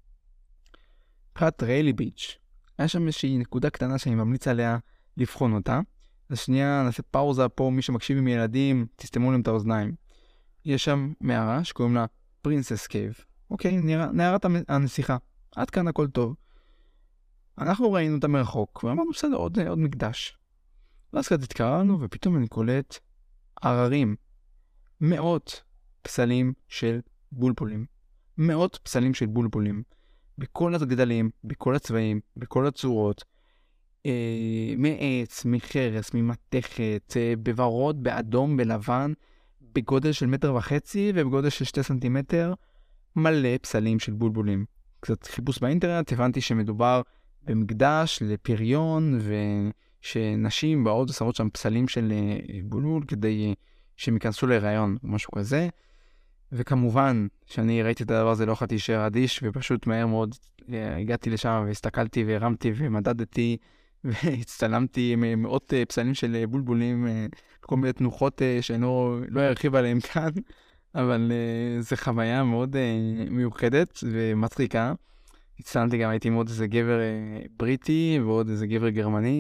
פרט ריילי ביץ'. היה שם איזושהי נקודה קטנה שאני ממליץ עליה לבחון אותה. אז שנייה נעשה פאוזה פה, מי שמקשיב עם ילדים, תסתמו להם את האוזניים. יש שם מערה שקוראים לה פרינסס קייב. אוקיי, נערת הנסיכה. עד כאן הכל טוב. אנחנו ראינו אותה מרחוק, ואמרנו בסדר, עוד, עוד מקדש. ואז קצת התקררנו, ופתאום אני קולט עררים. מאות פסלים של בולבולים. מאות פסלים של בולבולים. בכל הגדלים, בכל הצבעים, בכל הצורות, אה, מעץ, מחרס, ממתכת, אה, בוורוד, באדום, בלבן, בגודל של מטר וחצי ובגודל של שתי סנטימטר, מלא פסלים של בולבולים. קצת חיפוש באינטרנט, הבנתי שמדובר במקדש לפריון, ושנשים באות ושמות שם פסלים של אה, בולבול, כדי אה, שהם ייכנסו להיריון, או משהו כזה. וכמובן, שאני ראיתי את הדבר הזה, לא יכולתי להישאר אדיש, ופשוט מהר מאוד הגעתי לשם, והסתכלתי והרמתי ומדדתי, והצטלמתי עם מאות פסלים של בולבולים, כל מיני תנוחות שאני לא, לא ארחיב עליהם כאן, אבל זו חוויה מאוד מיוחדת ומצחיקה. הצטלמתי גם, הייתי עם עוד איזה גבר בריטי, ועוד איזה גבר גרמני,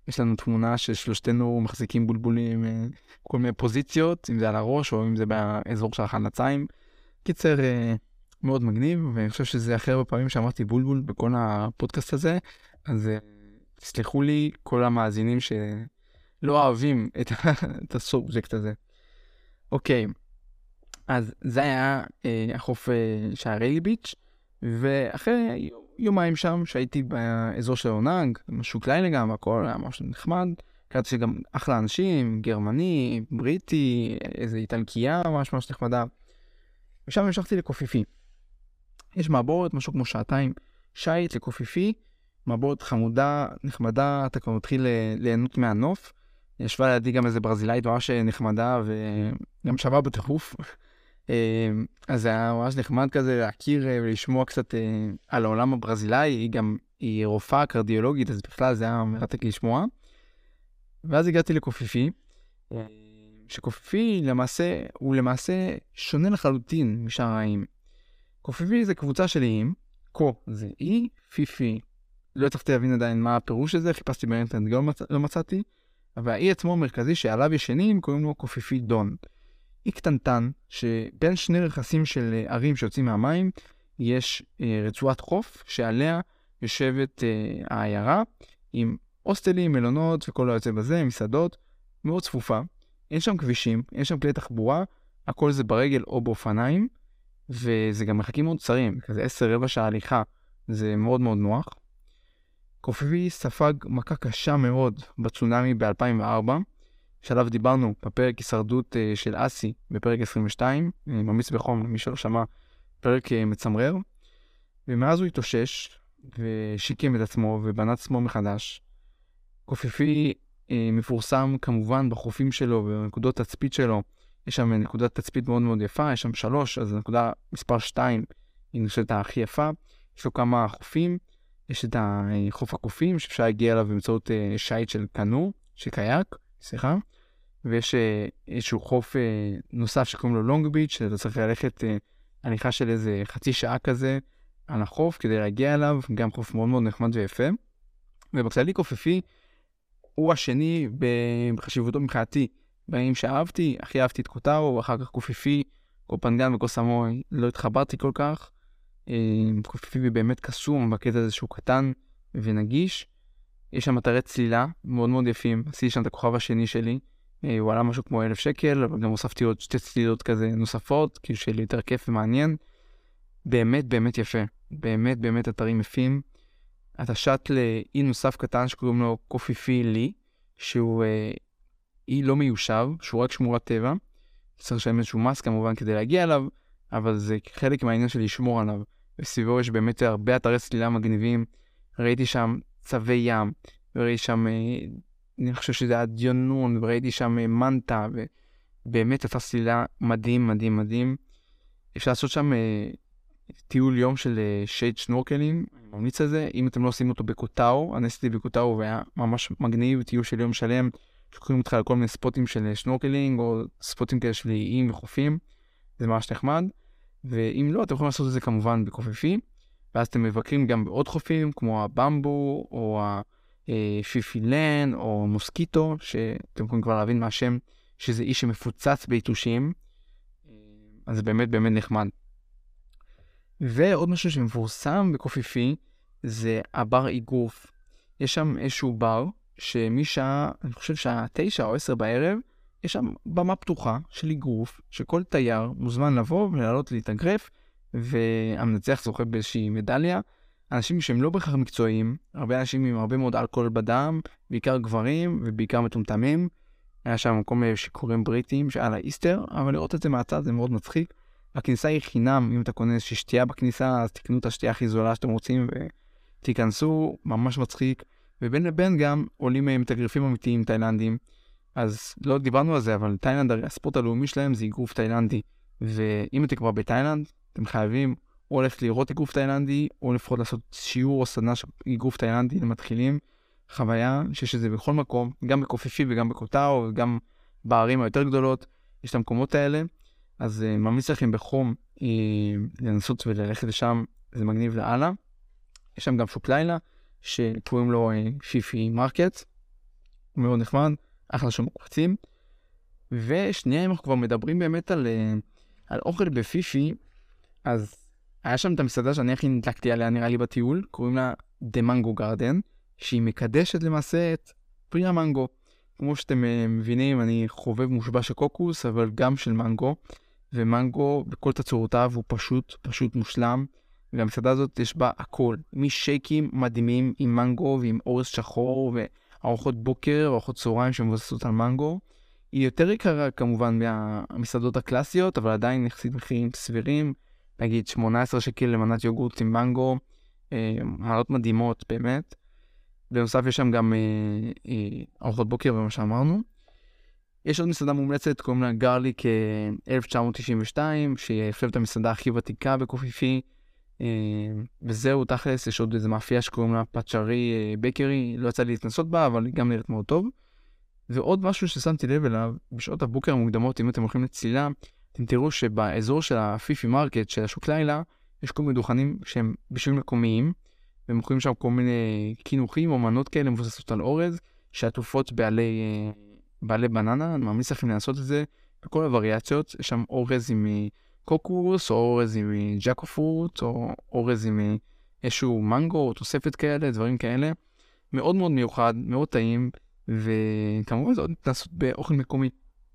יש לנו תמונה ששלושתנו מחזיקים בולבולים, אה, כל מיני פוזיציות, אם זה על הראש או אם זה באזור של החלציים. קיצר, אה, מאוד מגניב, ואני חושב שזה אחרי בפעמים שאמרתי בולבול בכל הפודקאסט הזה, אז אה, תסלחו לי כל המאזינים שלא אוהבים את, את הסובג'קט הזה. אוקיי, אז זה היה אה, החוף אה, שערי ביץ', ואחרי יומיים שם שהייתי באזור של עונג, משהו קליין גם, הכל היה משהו נחמד, קראתי שגם אחלה אנשים, גרמני, בריטי, איזה איטלקייה, ממש ממש נחמדה, ושם המשכתי לקופיפי. יש מעבורת, משהו כמו שעתיים, שייט לקופיפי, מעבורת חמודה, נחמדה, אתה כבר מתחיל ליהנות מהנוף, ישבה לידי גם איזה ברזילאית ממש נחמדה, וגם שווה בטירוף. אז זה היה ממש נחמד כזה להכיר ולשמוע קצת על העולם הברזילאי, היא גם, היא רופאה קרדיולוגית, אז בכלל זה היה מרתק לשמוע. ואז הגעתי לקופיפי, שקופיפי למעשה, הוא למעשה שונה לחלוטין משאר האיים. קופיפי זה קבוצה של איים, קו זה אי, פיפי, לא הצלחתי להבין עדיין מה הפירוש של זה, חיפשתי באינטרנט, גם לא מצאתי, אבל האי עצמו המרכזי שעליו ישנים קוראים לו קופיפי דון. אי קטנטן, שבין שני רכסים של ערים שיוצאים מהמים, יש אה, רצועת חוף שעליה יושבת אה, העיירה, עם הוסטלים, מלונות וכל היוצא בזה, מסעדות, מאוד צפופה. אין שם כבישים, אין שם כלי תחבורה, הכל זה ברגל או באופניים, וזה גם מרחקים מאוד קצרים, כזה עשר רבע שעה הליכה, זה מאוד מאוד נוח. קופיפי ספג מכה קשה מאוד בצונאמי ב-אלפיים וארבע, שעליו דיברנו בפרק הישרדות uh, של אסי בפרק עשרים ושתיים, ממליץ בחום למי שלא שמע, פרק uh, מצמרר, ומאז הוא התאושש ושיקם את עצמו ובנה עצמו מחדש. קופיפי uh, מפורסם כמובן בחופים שלו ובנקודות תצפית שלו, יש שם נקודת תצפית מאוד מאוד יפה, יש שם שלוש, אז נקודה מספר שתיים היא נחשבת הכי יפה, יש לו כמה חופים, יש את החוף הקופים שאפשר להגיע אליו באמצעות uh, שייט של קנו, של קייק, סליחה, ויש איזשהו חוף נוסף שקוראים לו לונג ביץ', שאתה צריך ללכת הליכה של איזה חצי שעה כזה על החוף כדי להגיע אליו, גם חוף מאוד מאוד נחמד ויפה. ובכללי קופיפי הוא השני בחשיבותו מבחינתי, באים שאהבתי, הכי אהבתי את קוטאו, ואחר כך קופיפי, קופנגן וקוסמוי, לא התחברתי כל כך. קופיפי באמת קסום בקטע הזה שהוא קטן ונגיש. יש שם אתרי צלילה מאוד מאוד יפים, עשיתי שם את הכוכב השני שלי, הוא עלה משהו כמו אלף שקל, אבל גם הוספתי עוד שתי צלילות כזה נוספות, כאילו שיהיה לי יותר כיף ומעניין. באמת באמת יפה, באמת באמת אתרים יפים. אתה שט לאי נוסף קטן שקוראים לו קופיפי לי, שהוא אה, אי לא מיושב, שהוא רק שמורת טבע, צריך לשלם איזשהו מס כמובן כדי להגיע אליו, אבל זה חלק מהעניין של לשמור עליו. וסביבו יש באמת הרבה אתרי צלילה מגניבים, ראיתי שם צווי ים, וראיתי שם, אני חושב שזה היה דיונון, וראיתי שם מנטה, ובאמת אתר צלילה מדהים, מדהים, מדהים. אפשר לעשות שם טיול יום של שייד שנורקלים, אני ממליץ על זה, אם אתם לא עושים אותו בקוטאו, אני עשיתי בקוטאו והיה ממש מגניב, טיול של יום שלם, שקוראים אותך על כל מיני ספוטים של שנורקלינג, או ספוטים כאלה של איים וחופים, זה ממש נחמד, ואם לא, אתם יכולים לעשות את זה כמובן בקופיפי, ואז אתם מבקרים גם בעוד חופים, כמו הבמבו, או הפיפילן, או מוסקיטו, שאתם יכולים כבר להבין מהשם, שזה איש שמפוצץ ביתושים, אז זה באמת באמת נחמד. ועוד משהו שמפורסם בקופיפי, זה הבר איגרוף. יש שם איזשהו בר, שמשעה, אני חושב שעה תשע או עשר בערב, יש שם במה פתוחה של איגרוף, שכל תייר מוזמן לבוא ולעלות להתאגרף, והמנצח זוכה באיזושהי מדליה. אנשים שהם לא בהכרח מקצועיים, הרבה אנשים עם הרבה מאוד אלכוהול בדם, בעיקר גברים ובעיקר מטומטמים. היה שם כל מיני שיכורים בריטיים שעל האיסטר, אבל לראות את זה מהצד זה מאוד מצחיק. הכניסה היא חינם, אם אתה קונה איזושהי שתייה בכניסה, אז תקנו את השתייה הכי זולה שאתם רוצים ותיכנסו, ממש מצחיק. ובין לבין גם עולים מתאגרפים אמיתיים תאילנדים, אז לא דיברנו על זה, אבל תאילנד, הספורט הלאומי שלהם זה איגרוף תאילנדי, ואם אתם כבר בתאילנד, אתם חייבים או ללכת לראות איגרוף תאילנדי, או לפחות לעשות שיעור או סדנה של איגרוף תאילנדי למתחילים. חוויה שיש את זה בכל מקום, גם בקופיפי וגם בקוטאו, וגם בערים היותר גדולות, יש את המקומות האלה, אז uh, ממליץ לכם בחום uh, לנסות וללכת לשם, זה מגניב לאללה. יש שם גם שוק לילה, שקוראים לו uh, פיפי מרקט, מאוד נחמד, אחלה של מוקפצים. ושנייה, אם אנחנו כבר מדברים באמת על, אה, על אוכל בפיפי, אז היה שם את המסעדה שאני הכי נדלקתי עליה נראה לי בטיול, קוראים לה The Mango Garden, שהיא מקדשת למעשה את פרי המנגו. כמו שאתם אה, מבינים, אני חובב מושבע של קוקוס, אבל גם של מנגו, ומנגו בכל תצורותיו הוא פשוט, פשוט מושלם. והמסעדה הזאת יש בה הכל, משייקים מדהימים עם מנגו ועם אורז שחור וארוחות בוקר, ארוחות צהריים שמבוססות על מנגו. היא יותר יקרה כמובן מהמסעדות הקלאסיות, אבל עדיין יחסית מחירים סבירים. נגיד שמונה עשרה שקל למנת יוגורט עם מנגו, אה, מעלות מדהימות באמת. בנוסף יש שם גם אה, אה, ארוחות בוקר ומה שאמרנו. יש עוד מסעדה מומלצת, קוראים לה גרליק אלף תשע מאות תשעים ושתיים, שהיא הפלפת המסעדה הכי ותיקה בקופיפי. אה, וזהו, תכלס, יש עוד איזה מאפייה שקוראים לה פאצ'רי אה, בקרי, לא יצא לי להתנסות בה, אבל היא גם נראית מאוד טוב. ועוד משהו ששמתי לב אליו, בשעות הבוקר המוקדמות, אם אתם הולכים לצלילה, אתם תראו שבאזור של הפיפי מרקט, של השוק לילה, יש כל מיני דוכנים שהם בשביל מקומיים, והם מוכרים שם כל מיני קינוחים או מנות כאלה מבוססות על אורז, שעטופות בעלי, בעלי בננה. אני ממליץ לכם לעשות את זה בכל הווריאציות. יש שם אורז עם קוקוס, או אורז עם ג'קו פרוט, או אורז עם איזשהו מנגו, או תוספת כאלה, דברים כאלה. מאוד מאוד מיוחד, מאוד טעים, וכמובן זה עוד לעשות באוכל מקומי.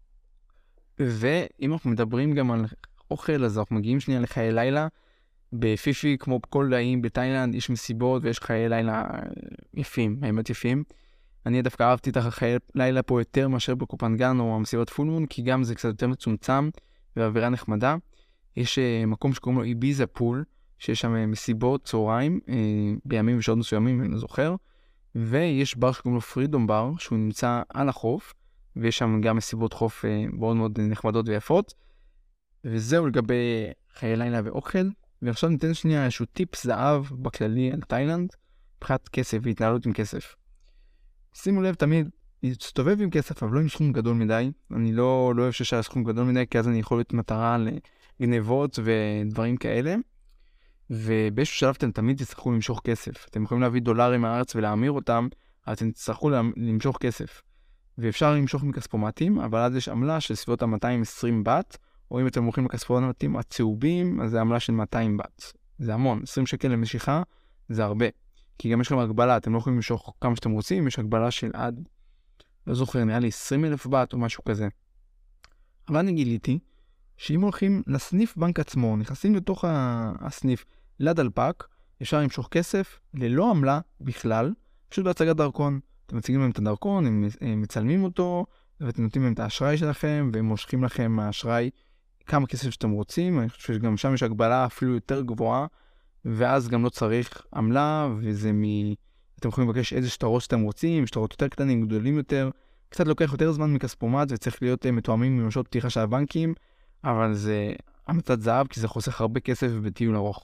ואם אנחנו מדברים גם על אוכל, אז אנחנו מגיעים שנייה לחיי לילה. בפיפי, כמו בכל דעים בתאילנד, יש מסיבות ויש חיי לילה יפים, האמת יפים. אני דווקא אהבתי את החיי לילה פה יותר מאשר בקופנגן או המסיבות פול מון, כי גם זה קצת יותר מצומצם והאווירה נחמדה. יש מקום שקוראים לו איביזה פול, שיש שם מסיבות צהריים, בימים ושעות מסוימים, אני לא זוכר. ויש בר שקוראים לו פרידום בר, שהוא נמצא על החוף, ויש שם גם מסיבות חוף מאוד מאוד נחמדות ויפות. וזהו לגבי חיי לילה ואוכל. ועכשיו ניתן שנייה איזשהו טיפ זהב בכללי על תאילנד, מבחינת כסף והתנהלות עם כסף. שימו לב תמיד, להסתובב עם כסף, אבל לא עם סכום גדול מדי. אני לא, לא אוהב שיש על סכום גדול מדי, כי אז אני יכול להיות מטרה לגנבות ודברים כאלה. ובאיזשהו שלב אתם תמיד תצטרכו למשוך כסף. אתם יכולים להביא דולרים מהארץ ולהמיר אותם, אבל אתם תצטרכו למשוך כסף. ואפשר למשוך מכספומטים, אבל אז יש עמלה של סביבות ה-מאתיים ועשרים בת, או אם אתם הולכים לכספומטים הצהובים, אז זה עמלה של מאתיים בת. זה המון, עשרים שקל למשיכה, זה הרבה. כי גם יש לכם הגבלה, אתם לא יכולים למשוך כמה שאתם רוצים, יש הגבלה של עד, לא זוכר, נראה לי עשרים אלף בת או משהו כזה. אבל אני גיליתי, שאם הולכים לסניף בנק עצמו, נכנסים לתוך הסניף לדלפק, אפשר למשוך כסף ללא עמלה בכלל, פשוט בהצגת דרכון. אתם מציגים להם את הדרכון, הם, הם מצלמים אותו, ואתם נותנים להם את האשראי שלכם, והם מושכים לכם מהאשראי כמה כסף שאתם רוצים. אני חושב שגם שם יש הגבלה אפילו יותר גבוהה, ואז גם לא צריך עמלה, וזה מ... אתם יכולים לבקש איזה שטרות שאתם רוצים, שטרות יותר קטנים, גדולים יותר. קצת לוקח יותר זמן מכספומט, וצריך להיות מתואמים עם שעות פתיחה של הבנקים, אבל זה המלצת זהב, כי זה חוסך הרבה כסף בטיול ארוך.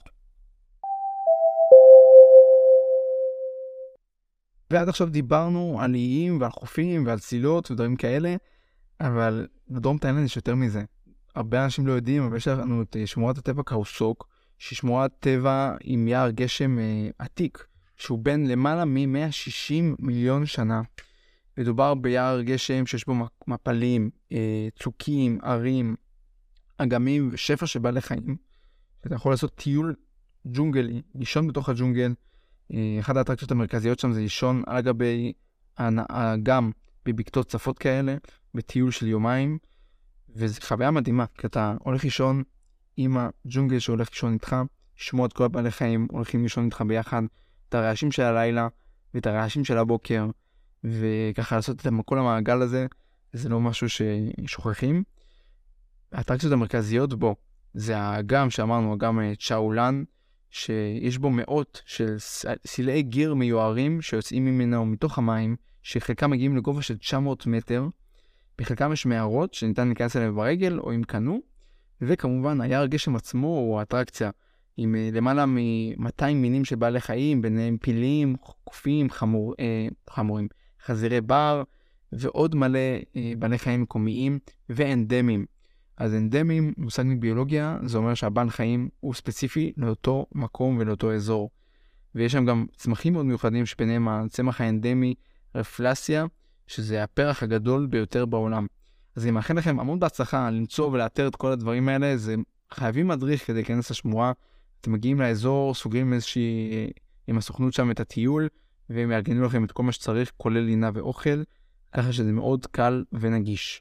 ועד עכשיו דיברנו על איים ועל חופים ועל צילות ודברים כאלה, אבל בדרום תאילנד יש יותר מזה. הרבה אנשים לא יודעים, אבל יש לנו את שמורת הטבע קאוסוק, שהיא שמורת טבע עם יער גשם אה, עתיק, שהוא בין למעלה מ-מאה ושישים מיליון שנה. מדובר ביער גשם שיש בו מפלים, אה, צוקים, ערים, אגמים ושפע של בעלי חיים. אתה יכול לעשות טיול ג'ונגלי, לישון בתוך הג'ונגל. אה, אחת האטרקציות המרכזיות שם זה לישון על גבי האגם בבקתות צפות כאלה, בטיול של יומיים. וזו חוויה מדהימה, כי אתה הולך לישון עם הג'ונגל שהולך לישון איתך, לשמוע את כל הבעלי חיים, הולכים לישון איתך ביחד, את הרעשים של הלילה ואת הרעשים של הבוקר, וככה לעשות את כל המעגל הזה, זה לא משהו ששוכחים. האטרקציות המרכזיות בו, זה האגם שאמרנו, האגם צ'אולן, שיש בו מאות של סלעי גיר מיוערים שיוצאים ממנו מתוך המים, שחלקם מגיעים לגובה של תשע מאות מטר, בחלקם יש מערות שניתן להיכנס אליהם ברגל או עם קנו, וכמובן היער גשם עצמו הוא האטרקציה, עם למעלה מ-מאתיים מינים של בעלי חיים, ביניהם פילים, קופים, חמור, אה, חמורים, חזירי בר, ועוד מלא אה, בעלי חיים מקומיים ואנדמים. אז אנדמים, מושג מביולוגיה, זה אומר שהבעל חיים הוא ספציפי לאותו מקום ולאותו אזור. ויש שם גם צמחים מאוד מיוחדים שביניהם הצמח האנדמי רפלסיה, שזה הפרח הגדול ביותר בעולם. אז אני מאחל לכם המון בהצלחה למצוא ולאתר את כל הדברים האלה. זה חייבים מדריך כדי להיכנס לשמורה. אתם מגיעים לאזור, סוגרים איזושהי עם הסוכנות שם את הטיול, והם יארגנו לכם את כל מה שצריך, כולל לינה ואוכל, ככה שזה מאוד קל ונגיש.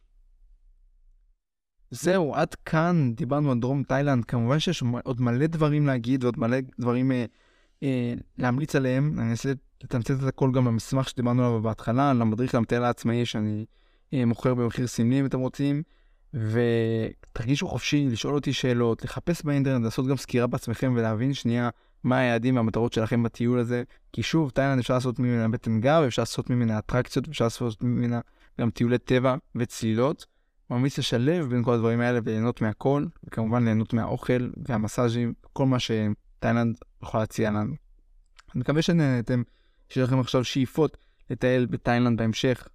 זהו, עד כאן דיברנו על דרום תאילנד. כמובן שיש עוד מלא דברים להגיד ועוד מלא דברים אה, אה, להמליץ עליהם. אני אנסה לתמצת את הכל גם במסמך שדיברנו עליו בהתחלה, על המדריך למטייל העצמאי שאני אה, מוכר במחיר סמלי אם אתם רוצים. ותרגישו חופשי לשאול אותי שאלות, לחפש באינטרנט, לעשות גם סקירה בעצמכם ולהבין שנייה מה היעדים והמטרות שלכם בטיול הזה. כי שוב, תאילנד אפשר לעשות ממנה בטן גב, אפשר לעשות ממנה אטרקציות, אפשר לעשות ממנה גם טיולי טבע וצלילות. ממליץ לשלב בין כל הדברים האלה וליהנות מהכל, וכמובן ליהנות מהאוכל והמסאז'ים, כל מה שתאילנד יכול להציע לנו. אני מקווה שנהנתם, שיש לכם עכשיו שאיפות לטייל בתאילנד בהמשך.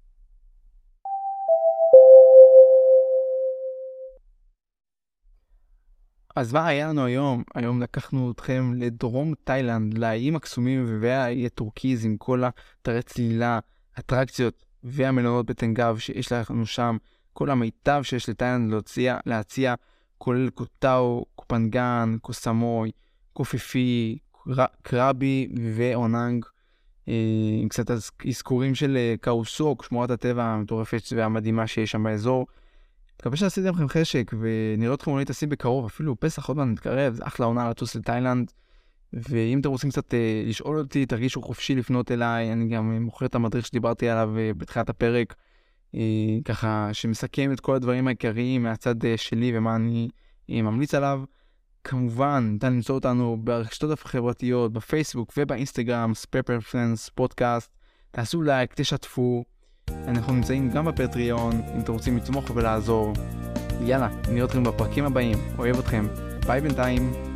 אז מה היה לנו היום? היום לקחנו אתכם לדרום תאילנד, לאיים הקסומים והאי הטורקיז עם כל אתרי צלילה, אטרקציות והמלונות בטן גב שיש לנו שם. כל המיטב שיש לתאילנד להציע, להציע כולל קוטאו, קופנגן, קוסמוי, קופיפי, קרבי ואוננג, עם קצת אזכורים של קאוסוק, שמורת הטבע המטורפת והמדהימה שיש שם באזור. מקווה שעשיתם לכם חשק, ונראה אתכם אולי טסים בקרוב, אפילו פסח עוד מעט מתקרב, זה אחלה עונה לטוס לתאילנד. ואם אתם רוצים קצת אה, לשאול אותי, תרגישו חופשי לפנות אליי, אני גם מוכר את המדריך שדיברתי עליו אה, בתחילת הפרק, אה, ככה שמסכם את כל הדברים העיקריים מהצד אה, שלי ומה אני אה, ממליץ עליו. כמובן, ניתן למצוא אותנו ברשתות החברתיות, בפייסבוק ובאינסטגרם, ספייפר פרנדס פודקאסט. תעשו לייק, תשתפו. אנחנו נמצאים גם בפטריון, אם אתם רוצים לתמוך ולעזור. יאללה, נראה אתכם בפרקים הבאים. אוהב אתכם. ביי בינתיים.